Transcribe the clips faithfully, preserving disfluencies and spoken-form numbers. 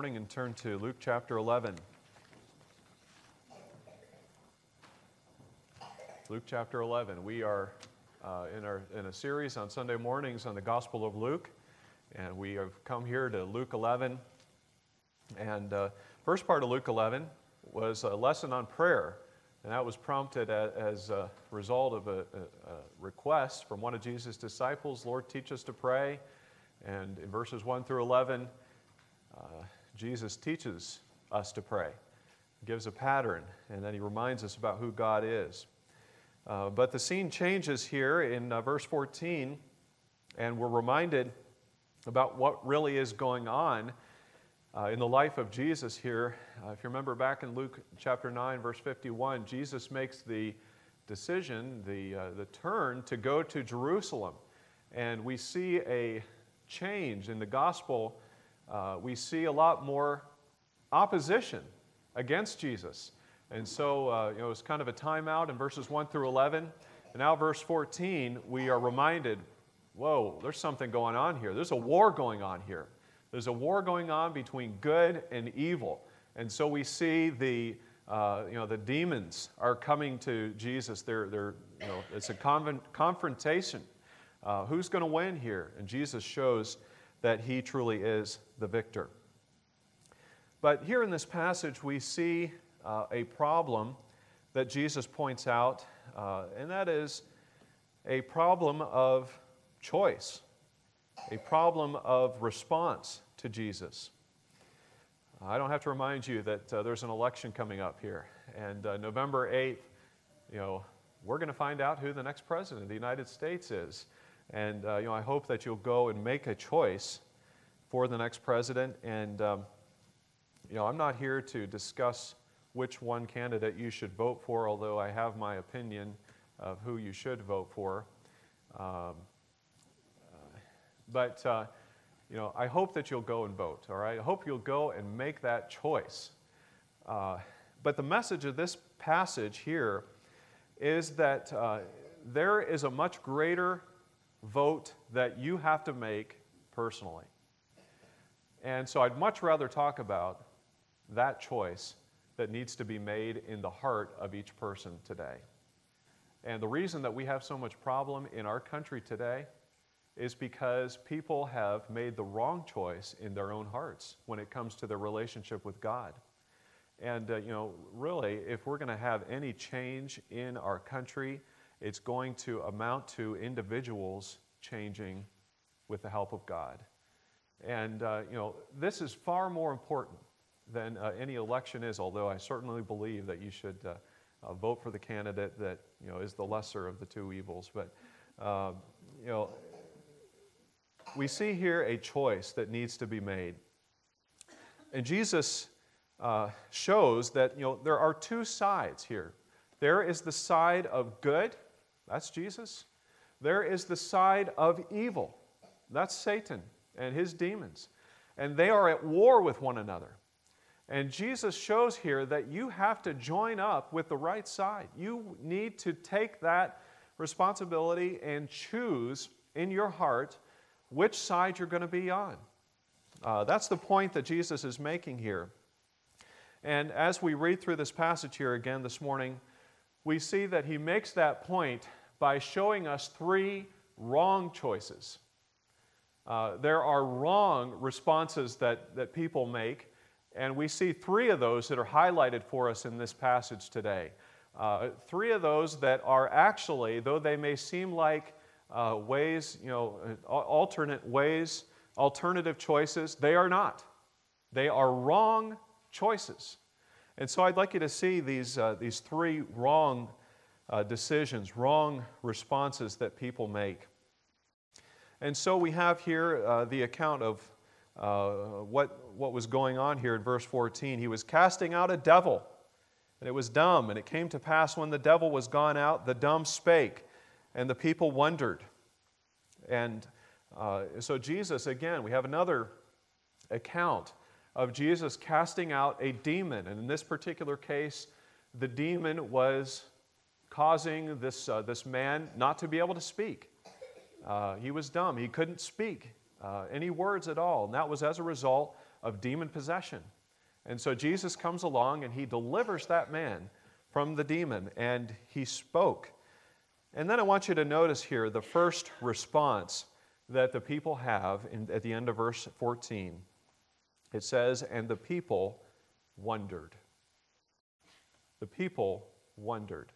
morning and turn to Luke chapter eleven. Luke chapter eleven. We are uh, in, our, in a series on Sunday mornings on the Gospel of Luke, and we have come here to Luke eleven. And uh, first part of Luke eleven was a lesson on prayer, and that was prompted a, as a result of a, a, a request from one of Jesus' disciples, Lord, teach us to pray. And in verses one through eleven, uh, Jesus teaches us to pray, gives a pattern, and then he reminds us about who God is. Uh, but the scene changes here in uh, verse fourteen, and we're reminded about what really is going on uh, in the life of Jesus here. Uh, if you remember back in Luke chapter nine, verse fifty-one, Jesus makes the decision, the, uh, the turn to go to Jerusalem. And we see a change in the gospel. Uh, we see a lot more opposition against Jesus. And so uh, you know, it's kind of a timeout in verses one through eleven. And now verse fourteen, we are reminded, whoa, there's something going on here. There's a war going on here. There's a war going on between good and evil. And so we see the, uh, you know, the demons are coming to Jesus. They're, they're, you know, it's a conf- confrontation. Uh, who's going to win here? And Jesus shows that he truly is the victor. But here in this passage, we see uh, a problem that Jesus points out, uh, and that is a problem of choice, a problem of response to Jesus. I don't have to remind you that uh, there's an election coming up here, and uh, November eighth, you know, we're going to find out who the next president of the United States is. And uh, you know, I hope that you'll go and make a choice for the next president. And um, you know, I'm not here to discuss which one candidate you should vote for, although I have my opinion of who you should vote for. Um, uh, but uh, you know, I hope that you'll go and vote. All right, I hope you'll go and make that choice. Uh, but the message of this passage here is that uh, there is a much greater vote that you have to make personally. And so I'd much rather talk about that choice that needs to be made in the heart of each person today. And the reason that we have so much problem in our country today is because people have made the wrong choice in their own hearts when it comes to their relationship with God. And uh, you know, really, if we're going to have any change in our country, it's going to amount to individuals changing with the help of God. And, uh, you know, this is far more important than uh, any election is, although I certainly believe that you should uh, uh, vote for the candidate that, you know, is the lesser of the two evils. But, uh, you know, we see here a choice that needs to be made. And Jesus uh, shows that, you know, there are two sides here. There is the side of good. That's Jesus. There is the side of evil. That's Satan and his demons. And they are at war with one another. And Jesus shows here that you have to join up with the right side. You need to take that responsibility and choose in your heart which side you're going to be on. Uh, that's the point that Jesus is making here. And as we read through this passage here again this morning, we see that he makes that point by showing us three wrong choices. Uh, there are wrong responses that, that people make, and we see three of those that are highlighted for us in this passage today. Uh, three of those that are actually, though they may seem like uh, ways, you know, alternate ways, alternative choices, they are not. They are wrong choices. And so I'd like you to see these, uh, these three wrong uh, decisions, wrong responses that people make. And so we have here uh, the account of uh, what, what was going on here in verse fourteen. He was casting out a devil, and it was dumb. And it came to pass when the devil was gone out, the dumb spake, and the people wondered. And uh, so Jesus, again, we have another account of Jesus casting out a demon. And in this particular case, the demon was causing this, uh, this man not to be able to speak. Uh, he was dumb. He couldn't speak uh, any words at all. And that was as a result of demon possession. And so Jesus comes along and he delivers that man from the demon, and he spoke. And then I want you to notice here the first response that the people have in, at the end of verse fourteen. It says, and the people wondered. The people wondered.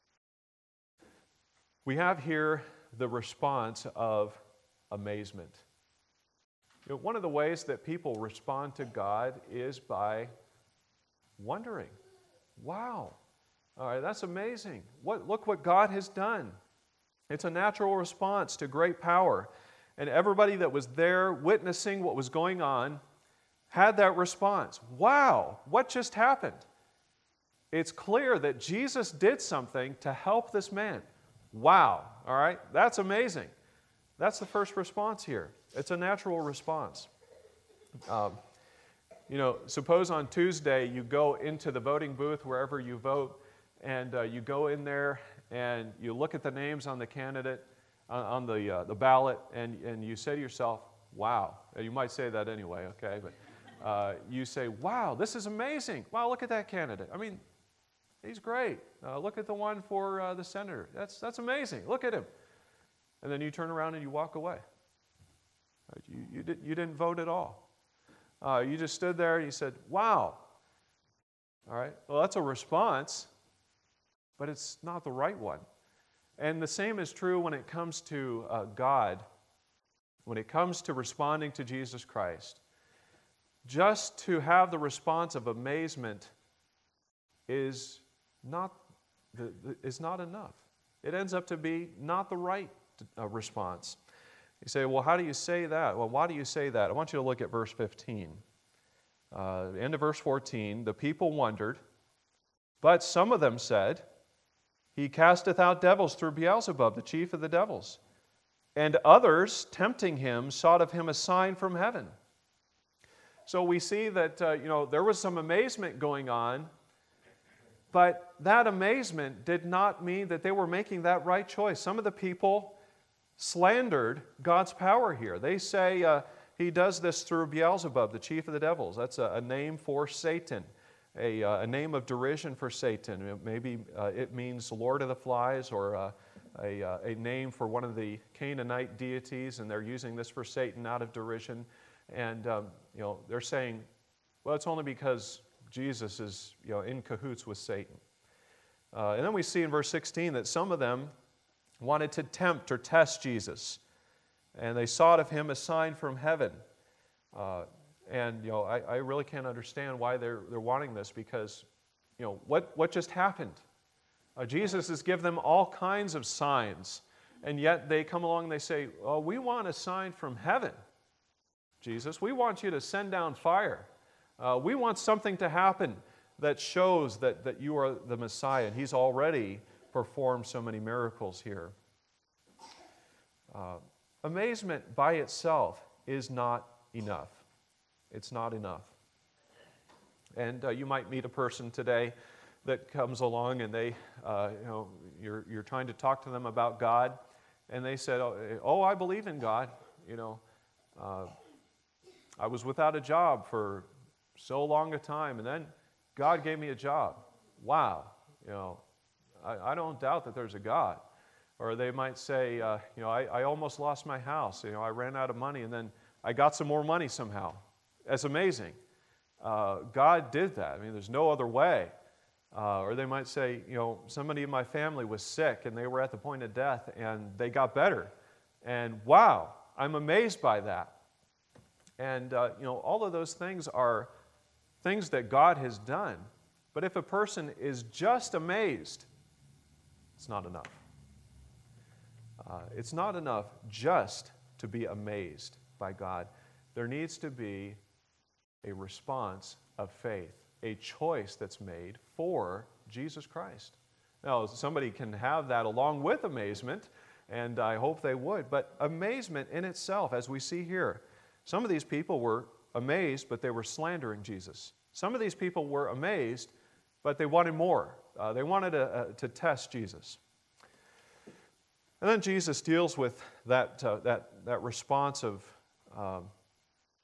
We have here the response of amazement. You know, one of the ways that people respond to God is by wondering. Wow, all right, that's amazing. What, look what God has done. It's a natural response to great power. And everybody that was there witnessing what was going on had that response. Wow, what just happened? It's clear that Jesus did something to help this man. Wow, all right, that's amazing. That's the first response here. It's a natural response. Um, you know, suppose on Tuesday you go into the voting booth wherever you vote, and uh, you go in there and you look at the names on the candidate, uh, on the, uh, the ballot, and, and you say to yourself, wow. You might say that anyway, okay, but uh, you say, wow, this is amazing. Wow, look at that candidate. I mean, he's great. Uh, look at the one for uh, the senator. That's, that's amazing. Look at him. And then you turn around and you walk away. Right? You, you, did, you didn't vote at all. Uh, you just stood there and you said, wow. All right, well, that's a response, but it's not the right one. And the same is true when it comes to uh, God, when it comes to responding to Jesus Christ. Just to have the response of amazement is not, the, the, is not enough. It ends up to be not the right uh, response. You say, well, how do you say that? Well, why do you say that? I want you to look at verse fifteen. Uh, end of verse fourteen, the people wondered, but some of them said, he casteth out devils through Beelzebub, the chief of the devils. And others, tempting him, sought of him a sign from heaven. So we see that, uh, you know, there was some amazement going on, but that amazement did not mean that they were making that right choice. Some of the people slandered God's power here. They say uh, he does this through Beelzebub, the chief of the devils. That's a, a name for Satan, a, uh, a name of derision for Satan. Maybe uh, it means Lord of the Flies, or uh, a, uh, a name for one of the Canaanite deities, and they're using this for Satan out of derision. And um, you know, they're saying, well, it's only because Jesus is, you know, in cahoots with Satan. Uh, and then we see in verse sixteen that some of them wanted to tempt or test Jesus, and they sought of him a sign from heaven. Uh, and you know, I, I really can't understand why they're they're wanting this, because you know what what just happened. Uh, Jesus has given them all kinds of signs, and yet they come along and they say, "Oh, we want a sign from heaven, Jesus. We want you to send down fire. Uh, we want something to happen that shows that, that you are the Messiah." And he's already performed so many miracles here. Uh, amazement by itself is not enough. It's not enough. And uh, you might meet a person today that comes along and they, uh, you know, you're, you're trying to talk to them about God, and they said, oh, oh I believe in God. You know, uh, I was without a job for so long a time, and then God gave me a job. Wow, you know, I, I don't doubt that there's a God. Or they might say, uh, you know, I, I almost lost my house. You know, I ran out of money, and then I got some more money somehow. That's amazing. Uh, God did that. I mean, there's no other way. Uh, or they might say, you know, somebody in my family was sick, and they were at the point of death, and they got better. And wow, I'm amazed by that. And, uh, you know, all of those things are things that God has done. But if a person is just amazed, it's not enough. Uh, it's not enough just to be amazed by God. There needs to be a response of faith, a choice that's made for Jesus Christ. Now, somebody can have that along with amazement, and I hope they would, but amazement in itself, as we see here, some of these people were amazed, but they were slandering Jesus. Some of these people were amazed, but they wanted more. Uh, they wanted to, uh, to test Jesus. And then Jesus deals with that, uh, that, that response of, um,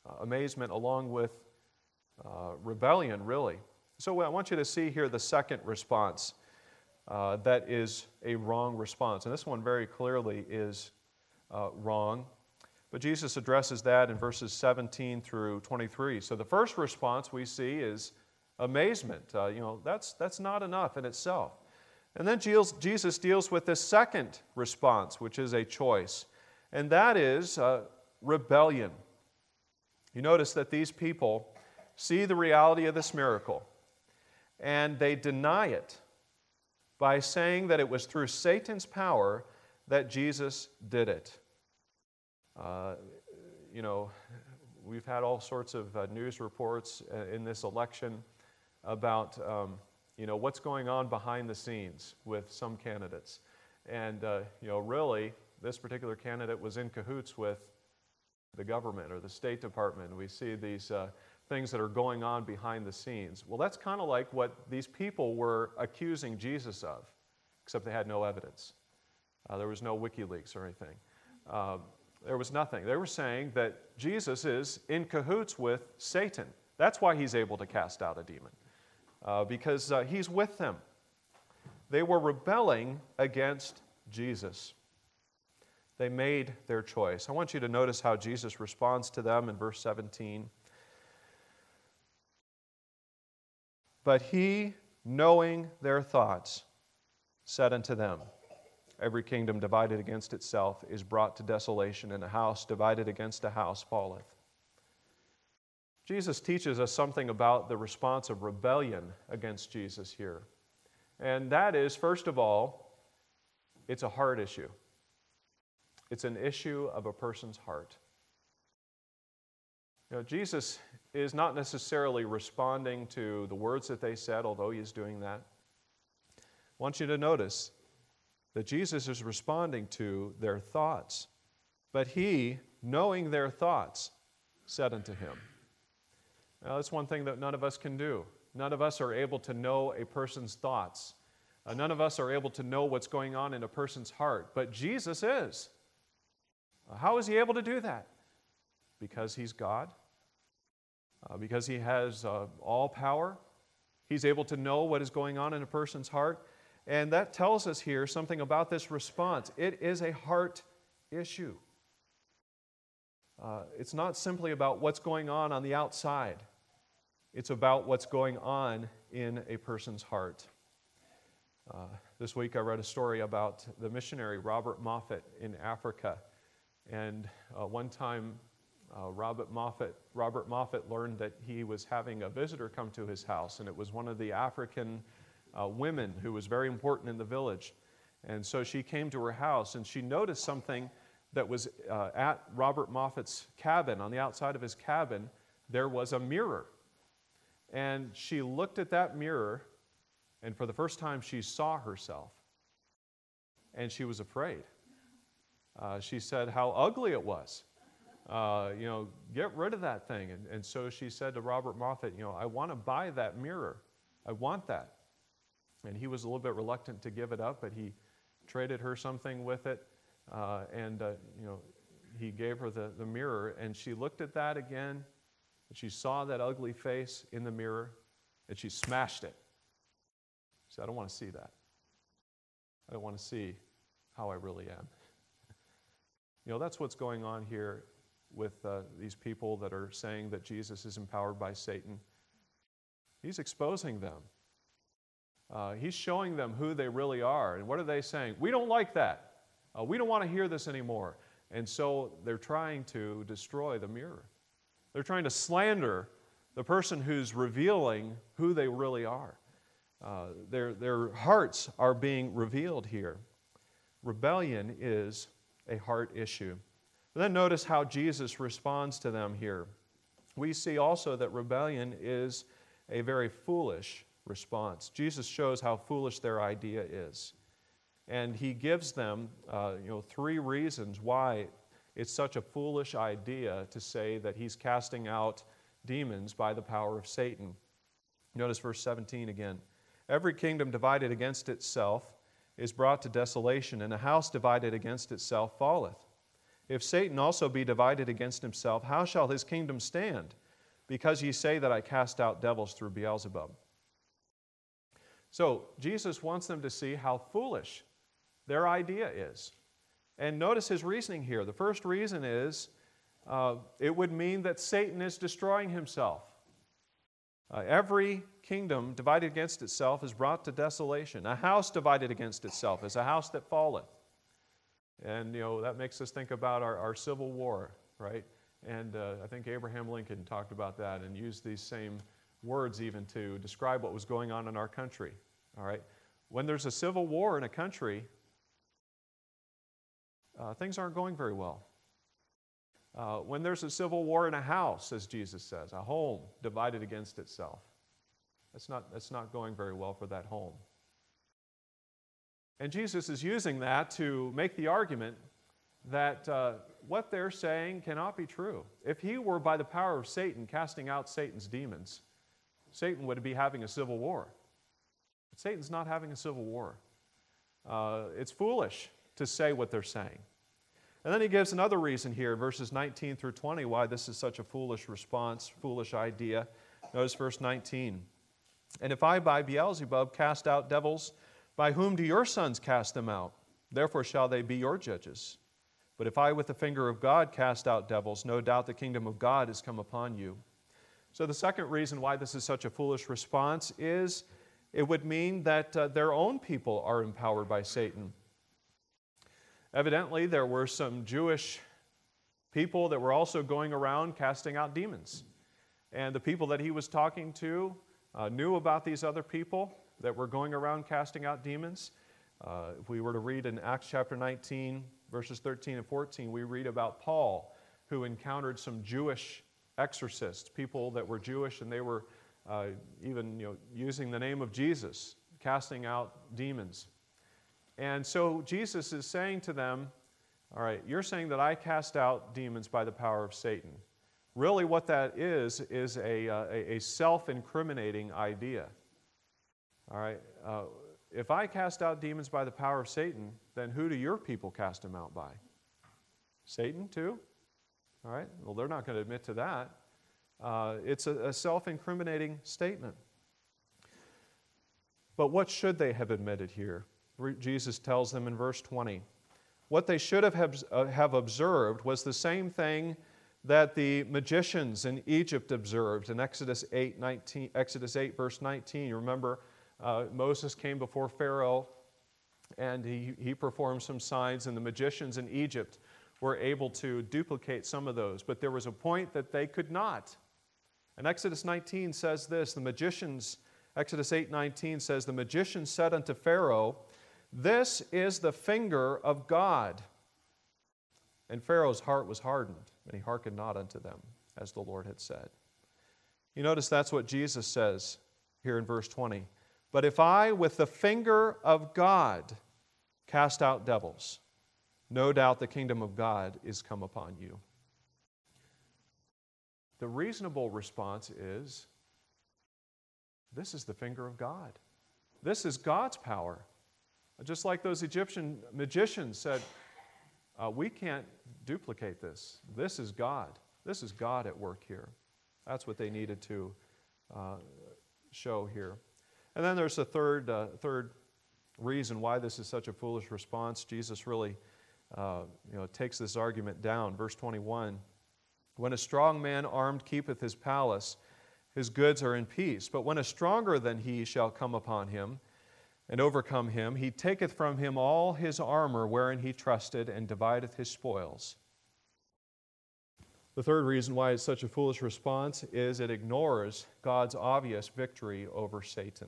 uh, amazement along with uh, rebellion, really. So I want you to see here the second response uh, that is a wrong response. And this one very clearly is uh, wrong. But Jesus addresses that in verses seventeen through twenty-three. So the first response we see is amazement. Uh, you know, that's, that's not enough in itself. And then Jesus deals with this second response, which is a choice. And that is uh, rebellion. You notice that these people see the reality of this miracle, and they deny it by saying that it was through Satan's power that Jesus did it. Uh, you know, we've had all sorts of uh, news reports uh, in this election about, um, you know, what's going on behind the scenes with some candidates. And, uh, you know, really, this particular candidate was in cahoots with the government or the State Department. We see these uh, things that are going on behind the scenes. Well, that's kind of like what these people were accusing Jesus of, except they had no evidence. Uh, there was no WikiLeaks or anything. Uh, there was nothing. They were saying that Jesus is in cahoots with Satan. That's why he's able to cast out a demon, uh, because uh, he's with them. They were rebelling against Jesus. They made their choice. I want you to notice how Jesus responds to them in verse seventeen. But he, knowing their thoughts, said unto them, every kingdom divided against itself is brought to desolation, and a house divided against a house falleth. Jesus teaches us something about the response of rebellion against Jesus here. And that is, first of all, it's a heart issue. It's an issue of a person's heart. You know, Jesus is not necessarily responding to the words that they said, although he is doing that. I want you to notice that Jesus is responding to their thoughts. But he, knowing their thoughts, said unto him. Now, that's one thing that none of us can do. None of us are able to know a person's thoughts. Uh, none of us are able to know what's going on in a person's heart. But Jesus is. Uh, how is he able to do that? Because he's God. Uh, because he has uh, all power. He's able to know what is going on in a person's heart. And that tells us here something about this response. It is a heart issue. Uh, it's not simply about what's going on on the outside. It's about what's going on in a person's heart. Uh, this week I read a story about the missionary Robert Moffat in Africa. And uh, one time uh, Robert Moffat, Robert Moffat learned that he was having a visitor come to his house, and it was one of the African uh, women who was very important in the village. And so she came to her house, and she noticed something that was uh, at Robert Moffat's cabin. On the outside of his cabin, there was a mirror. And she looked at that mirror, and for the first time she saw herself. And she was afraid. Uh, she said how ugly it was. Uh, you know, get rid of that thing. And, and so she said to Robert Moffat, you know, I want to buy that mirror. I want that. And he was a little bit reluctant to give it up, but he traded her something with it. Uh, and, uh, you know, he gave her the, the mirror, and she looked at that again, and she saw that ugly face in the mirror, and she smashed it. She said, I don't want to see that. I don't want to see how I really am. You know, that's what's going on here with uh, these people that are saying that Jesus is empowered by Satan. He's exposing them. Uh, he's showing them who they really are. And what are they saying? We don't like that. Uh, we don't want to hear this anymore. And so they're trying to destroy the mirror. They're trying to slander the person who's revealing who they really are. Uh, their, their hearts are being revealed here. Rebellion is a heart issue. But then notice how Jesus responds to them here. We see also that rebellion is a very foolish response. Jesus shows how foolish their idea is. And he gives them uh, you know, three reasons why it's such a foolish idea to say that he's casting out demons by the power of Satan. Notice verse seventeen again. Every kingdom divided against itself is brought to desolation, and a house divided against itself falleth. If Satan also be divided against himself, how shall his kingdom stand? Because ye say that I cast out devils through Beelzebub. So Jesus wants them to see how foolish their idea is. And notice his reasoning here. The first reason is uh, it would mean that Satan is destroying himself. Uh, every kingdom divided against itself is brought to desolation. A house divided against itself is a house that falleth. And, you know, that makes us think about our, our Civil War, right? And uh, I think Abraham Lincoln talked about that and used these same words even to describe what was going on in our country, all right? When there's a civil war in a country, uh, things aren't going very well. Uh, when there's a civil war in a house, as Jesus says, a home divided against itself, that's not, that's not going very well for that home. And Jesus is using that to make the argument that uh, what they're saying cannot be true. If he were by the power of Satan casting out Satan's demons, Satan would be having a civil war. But Satan's not having a civil war. Uh, it's foolish to say what they're saying. And then he gives another reason here, verses nineteen through twenty, why this is such a foolish response, foolish idea. Notice verse nineteen. And if I by Beelzebub cast out devils, by whom do your sons cast them out? Therefore shall they be your judges. But if I with the finger of God cast out devils, no doubt the kingdom of God is come upon you. So the second reason why this is such a foolish response is it would mean that uh, their own people are empowered by Satan. Evidently, there were some Jewish people that were also going around casting out demons. And the people that he was talking to uh, knew about these other people that were going around casting out demons. Uh, if we were to read in Acts chapter nineteen, verses thirteen and fourteen, we read about Paul, who encountered some Jewish exorcists, people that were Jewish, and they were uh, even you know, using the name of Jesus, casting out demons. And so Jesus is saying to them, all right, you're saying that I cast out demons by the power of Satan. Really what that is, is a, uh, a, a self-incriminating idea. All right, uh, if I cast out demons by the power of Satan, then who do your people cast them out by? Satan too? All right, well, they're not going to admit to that. Uh, it's a, a self-incriminating statement. But what should they have admitted here? Jesus tells them in verse twenty. What they should have, have observed was the same thing that the magicians in Egypt observed in Exodus eight, nineteen, Exodus eight, verse nineteen. You remember uh, Moses came before Pharaoh and he, he performed some signs, and the magicians in Egypt were able to duplicate some of those. But there was a point that they could not. And Exodus nineteen says this, the magicians, Exodus eight, nineteen says, the magicians said unto Pharaoh, this is the finger of God. And Pharaoh's heart was hardened, and he hearkened not unto them, as the Lord had said. You notice that's what Jesus says here in verse twenty. But if I, with the finger of God, cast out devils, no doubt the kingdom of God is come upon you. The reasonable response is, this is the finger of God. This is God's power. Just like those Egyptian magicians said, uh, we can't duplicate this. This is God. This is God at work here. That's what they needed to uh, show here. And then there's a third, uh, third reason why this is such a foolish response. Jesus really uh, you know, takes this argument down. Verse twenty-one, when a strong man armed keepeth his palace, his goods are in peace. But when a stronger than he shall come upon him, and overcome him, he taketh from him all his armor wherein he trusted, and divideth his spoils. The third reason why it's such a foolish response is it ignores God's obvious victory over Satan.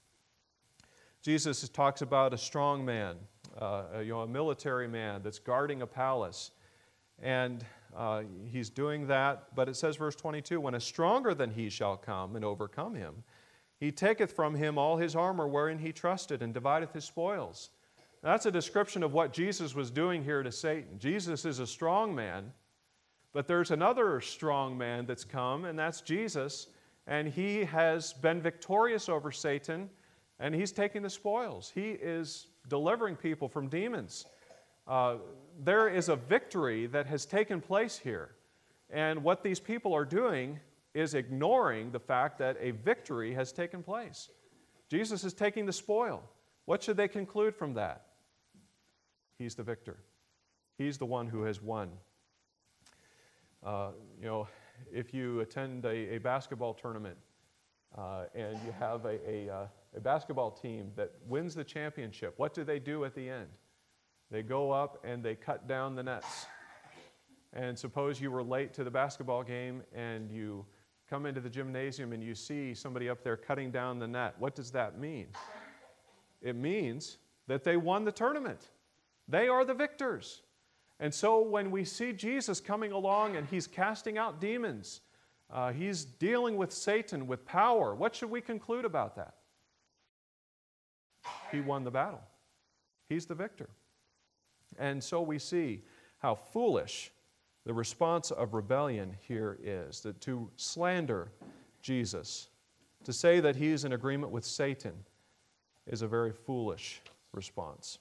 Jesus talks about a strong man, uh, you know, a military man that's guarding a palace, and uh, he's doing that, but it says, verse twenty-two, when a stronger than he shall come and overcome him, he taketh from him all his armor wherein he trusted, and divideth his spoils. Now, that's a description of what Jesus was doing here to Satan. Jesus is a strong man, but there's another strong man that's come, and that's Jesus, and he has been victorious over Satan, and he's taking the spoils. He is delivering people from demons. Uh, there is a victory that has taken place here. And what these people are doing is ignoring the fact that a victory has taken place. Jesus is taking the spoil. What should they conclude from that? He's the victor. He's the one who has won. Uh, you know, if you attend a, a basketball tournament uh, and you have a, a, uh, a basketball team that wins the championship, what do they do at the end? They go up and they cut down the nets. And suppose you were late to the basketball game and you come into the gymnasium and you see somebody up there cutting down the net. What does that mean? It means that they won the tournament. They are the victors. And so when we see Jesus coming along and he's casting out demons, uh, he's dealing with Satan with power, what should we conclude about that? He won the battle. He's the victor. And so we see how foolish the response of rebellion here is, that to slander Jesus, to say that he's in agreement with Satan, is a very foolish response.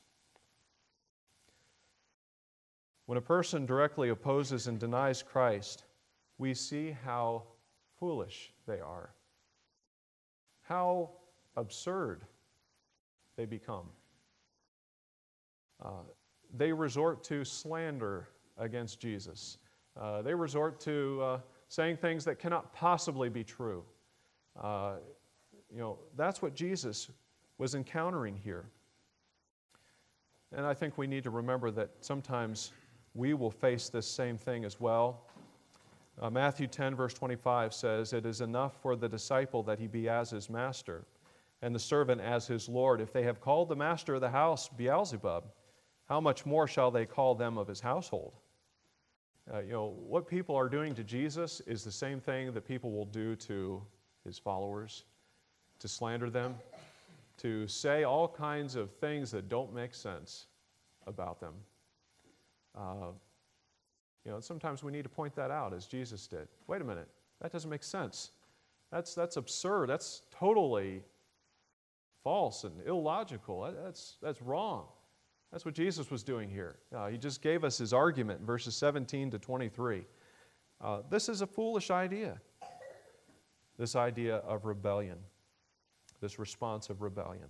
When a person directly opposes and denies Christ, we see how foolish they are, how absurd they become. Uh, they resort to slander against Jesus. Uh, they resort to uh, saying things that cannot possibly be true. Uh, you know, that's what Jesus was encountering here. And I think we need to remember that sometimes we will face this same thing as well. Uh, Matthew ten, verse twenty-five says, "It is enough for the disciple that he be as his master, and the servant as his Lord. If they have called the master of the house Beelzebub, how much more shall they call them of his household?" Uh, you know, what people are doing to Jesus is the same thing that people will do to his followers, to slander them, to say all kinds of things that don't make sense about them. Uh, you know, sometimes we need to point that out, as Jesus did. Wait a minute, that doesn't make sense. That's, that's absurd. That's totally false and illogical. That, that's, that's wrong. That's what Jesus was doing here. Uh, he just gave us his argument in verses seventeen to twenty-three. Uh, this is a foolish idea, this idea of rebellion, this response of rebellion.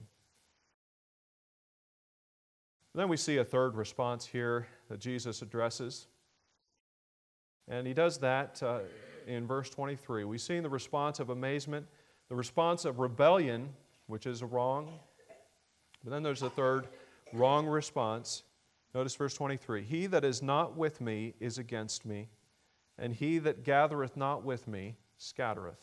And then we see a third response here that Jesus addresses. And he does that uh, in verse twenty-three. We've seen the response of amazement, the response of rebellion, which is wrong. But then there's a third wrong response. Notice verse twenty-three. "He that is not with me is against me, and he that gathereth not with me scattereth."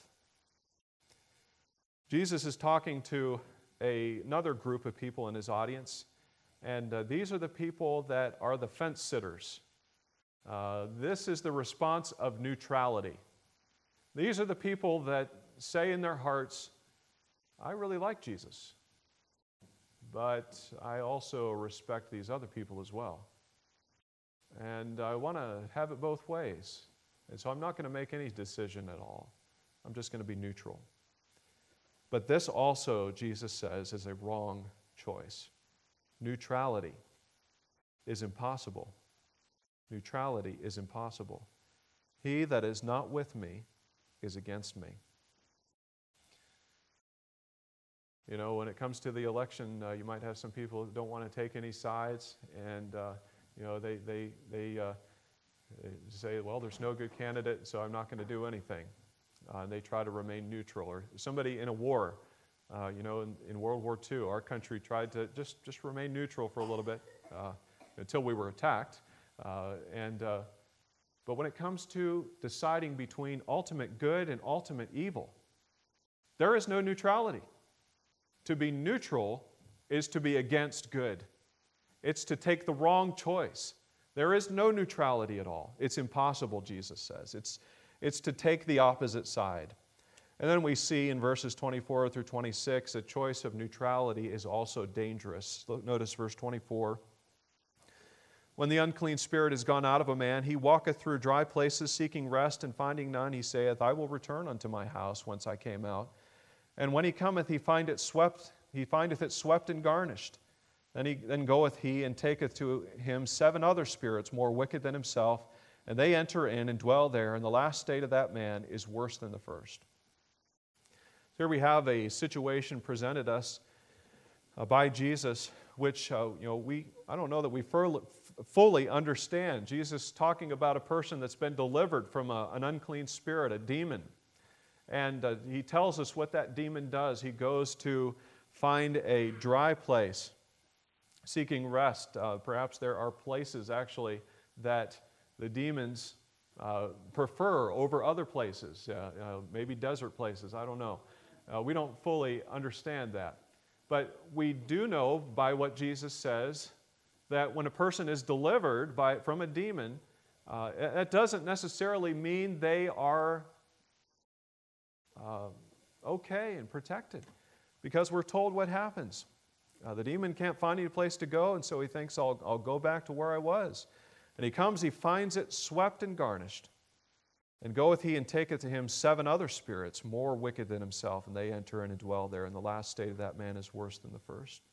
Jesus is talking to a, another group of people in his audience, and uh, these are the people that are the fence sitters. Uh, this is the response of neutrality. These are the people that say in their hearts, "I really like Jesus, but I also respect these other people as well. And I want to have it both ways. And so I'm not going to make any decision at all. I'm just going to be neutral." But this also, Jesus says, is a wrong choice. Neutrality is impossible. Neutrality is impossible. He that is not with me is against me. You know, when it comes to the election, uh, you might have some people that don't want to take any sides, and uh, you know they they they, uh, they say, "Well, there's no good candidate, so I'm not going to do anything." Uh, and they try to remain neutral. Or somebody in a war, uh, you know, in, in World War Two, our country tried to just just remain neutral for a little bit uh, until we were attacked. Uh, and uh, but when it comes to deciding between ultimate good and ultimate evil, there is no neutrality. To be neutral is to be against good. It's to take the wrong choice. There is no neutrality at all. It's impossible, Jesus says. It's, it's to take the opposite side. And then we see in verses twenty-four through twenty-six, a choice of neutrality is also dangerous. Notice verse twenty-four. "When the unclean spirit is gone out of a man, he walketh through dry places, seeking rest, and finding none, he saith, I will return unto my house whence I came out. And when he cometh, he find it swept, he findeth it swept and garnished. Then, he, then goeth he and taketh to him seven other spirits more wicked than himself, and they enter in and dwell there, and the last state of that man is worse than the first. Here we have a situation presented us uh, by Jesus, which uh, you know we I don't know that we fur- fully understand. Jesus talking about a person that's been delivered from a, an unclean spirit, a demon, and uh, he tells us what that demon does. He goes to find a dry place, seeking rest. Uh, perhaps there are places actually that the demons uh, prefer over other places, uh, uh, maybe desert places, I don't know. Uh, we don't fully understand that. But we do know by what Jesus says that when a person is delivered by, from a demon, uh, that doesn't necessarily mean they are uh, okay and protected, because we're told what happens. Uh, the demon can't find any place to go, and so he thinks, I'll, I'll go back to where I was. And he comes, he finds it swept and garnished. And goeth he and taketh to him seven other spirits, more wicked than himself, and they enter in and dwell there. And the last state of that man is worse than the first.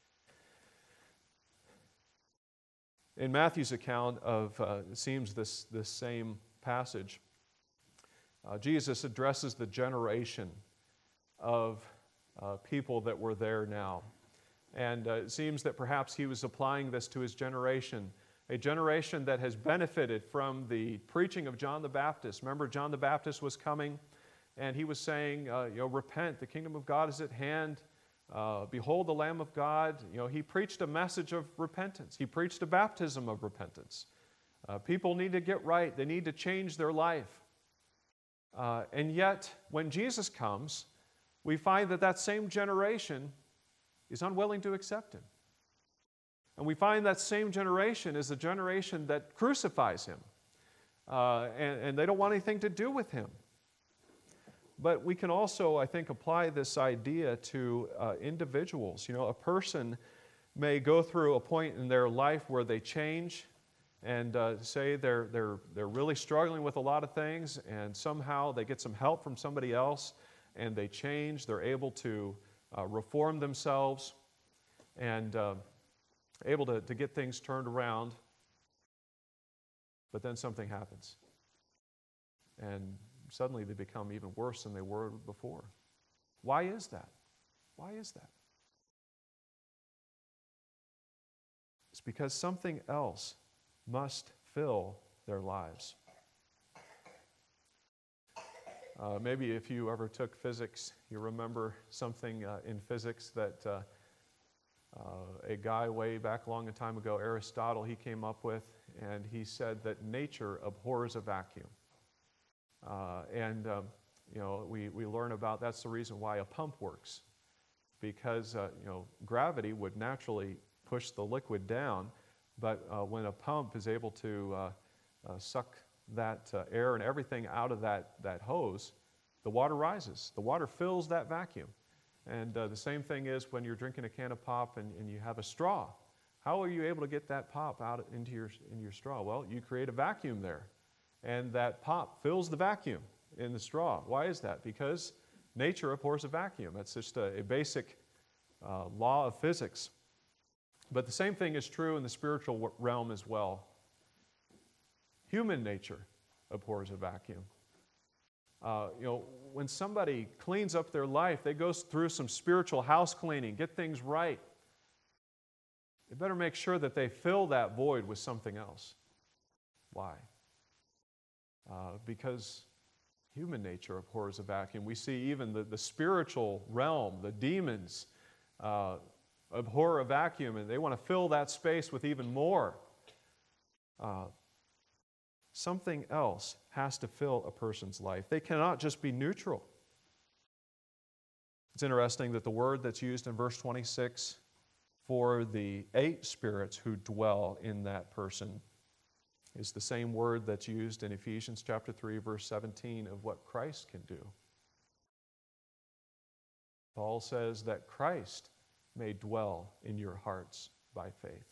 In Matthew's account of, uh, it seems, this, this same passage, uh, Jesus addresses the generation of uh, people that were there now. And uh, it seems that perhaps he was applying this to his generation, a generation that has benefited from the preaching of John the Baptist. Remember, John the Baptist was coming, and he was saying, uh, you know, repent, the kingdom of God is at hand. Uh, behold the Lamb of God. You know, he preached a message of repentance. He preached a baptism of repentance. Uh, people need to get right. They need to change their life. Uh, and yet, when Jesus comes, we find that that same generation is unwilling to accept him. And we find that same generation is the generation that crucifies him. Uh, and, and they don't want anything to do with him. But we can also, I think, apply this idea to uh, individuals. You know, a person may go through a point in their life where they change and uh, say they're, they're, they're really struggling with a lot of things, and somehow they get some help from somebody else, and they change. They're able to uh, reform themselves, and uh, able to, to get things turned around, but then something happens. And suddenly they become even worse than they were before. Why is that? Why is that? It's because something else must fill their lives. Uh, maybe if you ever took physics, you remember something uh, in physics that uh, Uh, a guy way back long a time ago, Aristotle, he came up with, and he said that nature abhors a vacuum. Uh, and, um, you know, we, we learn about that's the reason why a pump works. Because, uh, you know, gravity would naturally push the liquid down, but uh, when a pump is able to uh, uh, suck that uh, air and everything out of that, that hose, the water rises. The water fills that vacuum. And uh, the same thing is when you're drinking a can of pop and, and you have a straw. How are you able to get that pop out into your, into your straw? Well, you create a vacuum there. And that pop fills the vacuum in the straw. Why is that? Because nature abhors a vacuum. That's just a, a basic uh, law of physics. But the same thing is true in the spiritual realm as well. Human nature abhors a vacuum. Uh, you know, when somebody cleans up their life, they go through some spiritual house cleaning, get things right. They better make sure that they fill that void with something else. Why? Uh, because human nature abhors a vacuum. We see even the, the spiritual realm, the demons, uh, abhor a vacuum, and they want to fill that space with even more. Uh, Something else has to fill a person's life. They cannot just be neutral. It's interesting that the word that's used in verse twenty-six for the eight spirits who dwell in that person is the same word that's used in Ephesians chapter three, verse seventeen of what Christ can do. Paul says that Christ may dwell in your hearts by faith.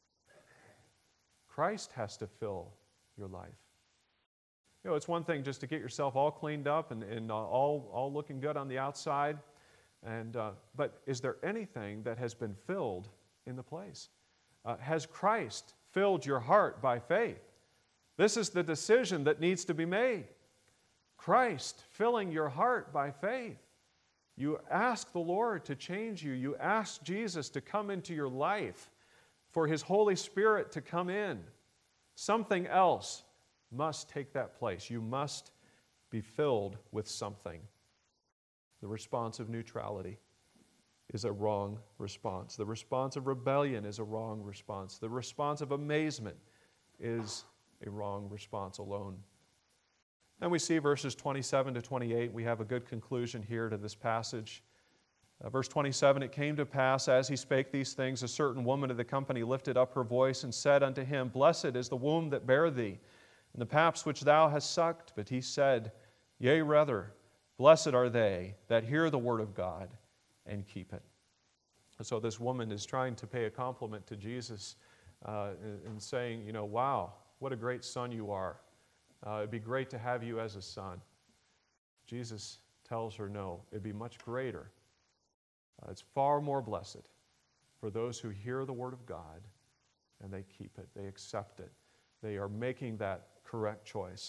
Christ has to fill your life. You know, it's one thing just to get yourself all cleaned up and, and uh, all, all looking good on the outside, and uh, but is there anything that has been filled in the place? Uh, has Christ filled your heart by faith? This is the decision that needs to be made. Christ filling your heart by faith. You ask the Lord to change you. You ask Jesus to come into your life, for His Holy Spirit to come in. Something else must take that place. You must be filled with something. The response of neutrality is a wrong response. The response of rebellion is a wrong response. The response of amazement is a wrong response alone. And we see verses twenty-seven to twenty-eight. We have a good conclusion here to this passage. Uh, verse twenty-seven, it came to pass, as he spake these things, a certain woman of the company lifted up her voice and said unto him, Blessed is the womb that bare thee, and the paps which thou hast sucked. But he said, Yea, rather, blessed are they that hear the word of God and keep it. And so this woman is trying to pay a compliment to Jesus uh, and saying, you know, wow, what a great son you are. Uh, it'd be great to have you as a son. Jesus tells her, no, it'd be much greater. Uh, it's far more blessed for those who hear the word of God and they keep it, they accept it. They are making that correct choice.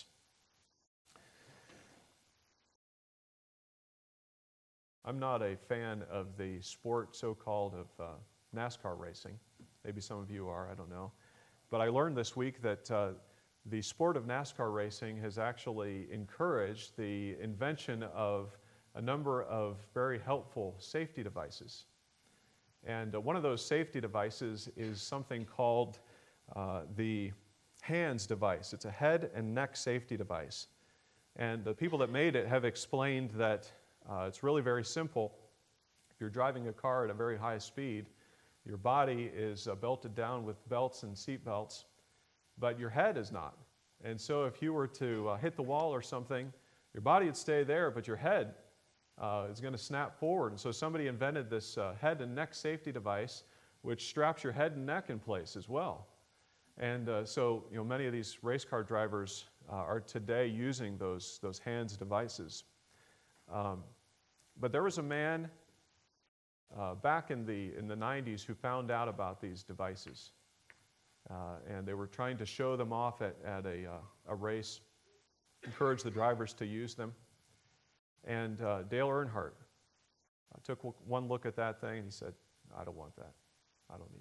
I'm not a fan of the sport so-called of uh, NASCAR racing. Maybe some of you are, I don't know. But I learned this week that uh, the sport of NASCAR racing has actually encouraged the invention of a number of very helpful safety devices. And uh, one of those safety devices is something called uh, the HANDS device. It's a head and neck safety device. And the people that made it have explained that uh, it's really very simple. If you're driving a car at a very high speed, your body is uh, belted down with belts and seat belts, but your head is not. And so if you were to uh, hit the wall or something, your body would stay there, but your head uh, is going to snap forward. And so somebody invented this uh, head and neck safety device, which straps your head and neck in place as well. And uh, so, you know, many of these race car drivers uh, are today using those, those HANDS devices. Um, but there was a man uh, back in the, in the nineties who found out about these devices. Uh, and they were trying to show them off at, at a, uh, a race, encourage the drivers to use them. And uh, Dale Earnhardt uh, took w- one look at that thing and he said, I don't want that. I don't need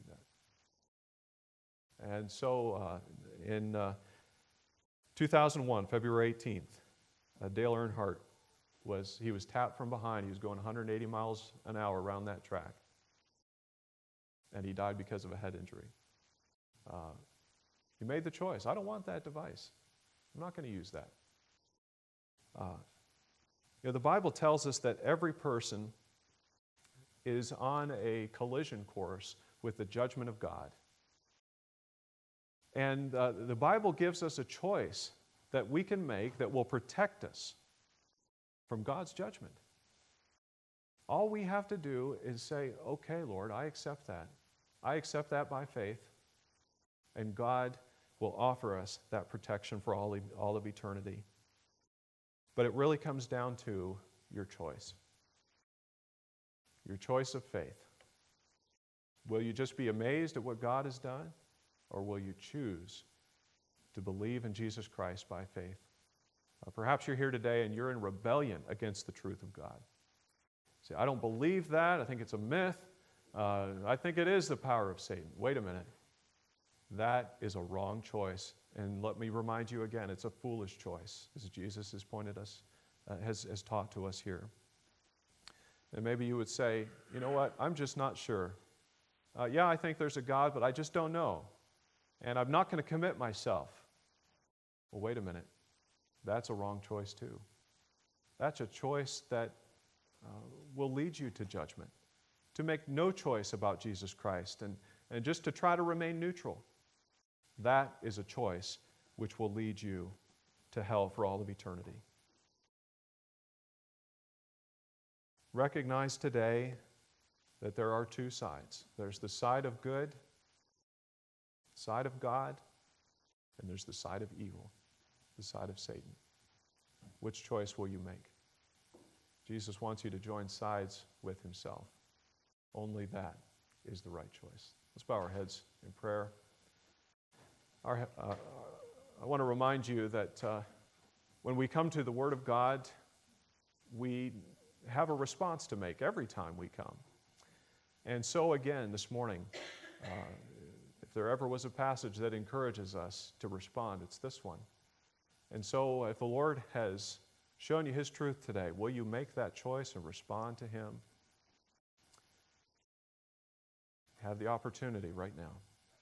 that. And so uh, in uh, two thousand one, February eighteenth, uh, Dale Earnhardt was, he was tapped from behind. He was going one hundred eighty miles an hour around that track. And he died because of a head injury. Uh, he made the choice. I don't want that device. I'm not going to use that. Uh, you know, the Bible tells us that every person is on a collision course with the judgment of God. And uh, the Bible gives us a choice that we can make that will protect us from God's judgment. All we have to do is say, okay, Lord, I accept that. I accept that by faith. And God will offer us that protection for all, all of eternity. But it really comes down to your choice. Your choice of faith. Will you just be amazed at what God has done? Or will you choose to believe in Jesus Christ by faith? Uh, perhaps you're here today and you're in rebellion against the truth of God. Say, I don't believe that. I think it's a myth. Uh, I think it is the power of Satan. Wait a minute. That is a wrong choice. And let me remind you again, it's a foolish choice, as Jesus has pointed us, uh, has, has taught to us here. And maybe you would say, you know what, I'm just not sure. Uh, yeah, I think there's a God, but I just don't know. And I'm not going to commit myself. Well, wait a minute. That's a wrong choice too. That's a choice that uh, will lead you to judgment. To make no choice about Jesus Christ and, and just to try to remain neutral. That is a choice which will lead you to hell for all of eternity. Recognize today that there are two sides. There's the side of good, the side of God, and there's the side of evil, the side of Satan. Which choice will you make? Jesus wants you to join sides with himself. Only that is the right choice. Let's bow our heads in prayer. Our, uh, I want to remind you that uh, when we come to the Word of God, we have a response to make every time we come. And so again, this morning, uh, if there ever was a passage that encourages us to respond, it's this one. And so if the Lord has shown you His truth today, will you make that choice and respond to Him? Have the opportunity right now.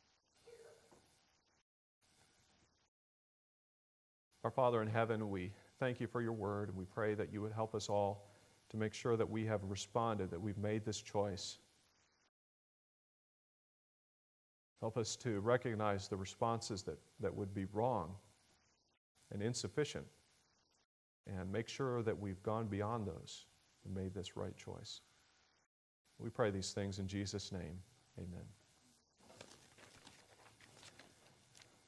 Our Father in heaven, we thank you for your word, and we pray that you would help us all to make sure that we have responded, that we've made this choice. Help us to recognize the responses that, that would be wrong and insufficient, and make sure that we've gone beyond those and made this right choice. We pray these things in Jesus' name. Amen.